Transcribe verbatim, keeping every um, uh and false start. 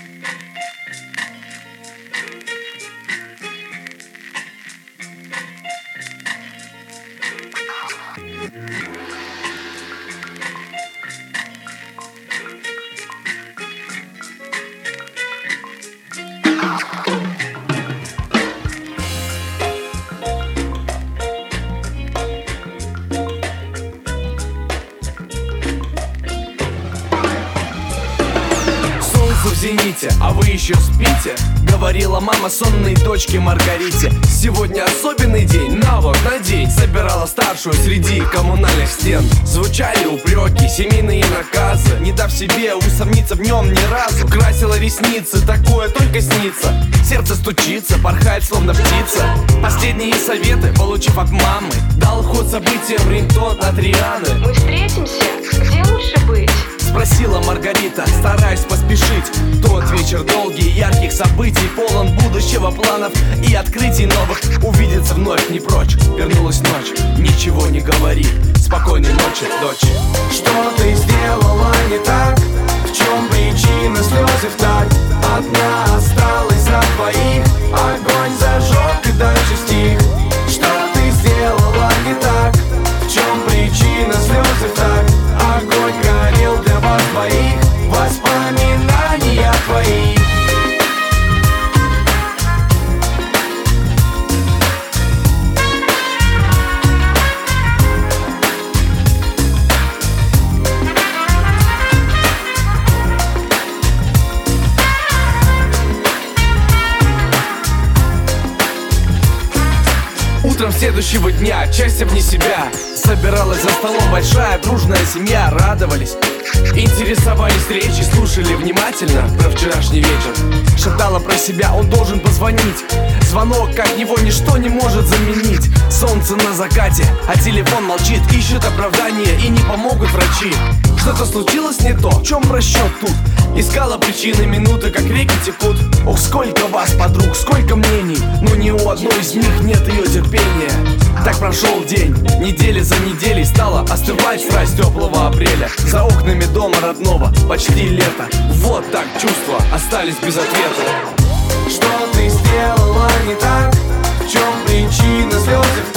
В зените, а вы еще спите? Говорила мама сонной дочке Маргарите. Сегодня особенный день, на вот, надень. Собирала старшую среди коммунальных стен. Звучали упреки, семейные наказы, не дав себе усомниться в нем ни разу. Красила ресницы, такое только снится. Сердце стучится, порхает словно птица. Последние советы, получив от мамы, дал ход событиям рингтон от Рианы. Мы встретимся, где лучше быть? Спросила Маргарита, стараясь поспешить. Тот вечер долгий, ярких событий, полон будущего, планов и открытий новых. Увидеться вновь не прочь, вернулась ночь. Ничего не говори, спокойной ночи, дочь. Что ты сделала не так? В чем причина слезы вталь? Одна осталась за двоих, огонь зажег и дальше стих. Что ты сделала не так? В чем причина слезы вталь? Огонь горел для вас двоих, воспоминания твои. Утром следующего дня, часть вне себя, собиралась за столом большая дружная семья. Радовались, интересовались речи, слушали внимательно про вчерашний вечер. Шептала про себя, он должен позвонить. Звонок, как его ничто не может заменить. Солнце на закате, а телефон молчит. Ищут оправдания и не помогут врачи. Что-то случилось не то, в чем просчет тут? Искала причины, минуты, как реки текут. Ох, сколько вас, подруг, сколько мнений, но ни у одной из них нет ее терпения. Так прошел день, недели за неделей стала остывать страсть теплого апреля. За окнами дома родного почти лето. Вот так чувства остались без ответа. Что ты сделала не так? В чем причина слезы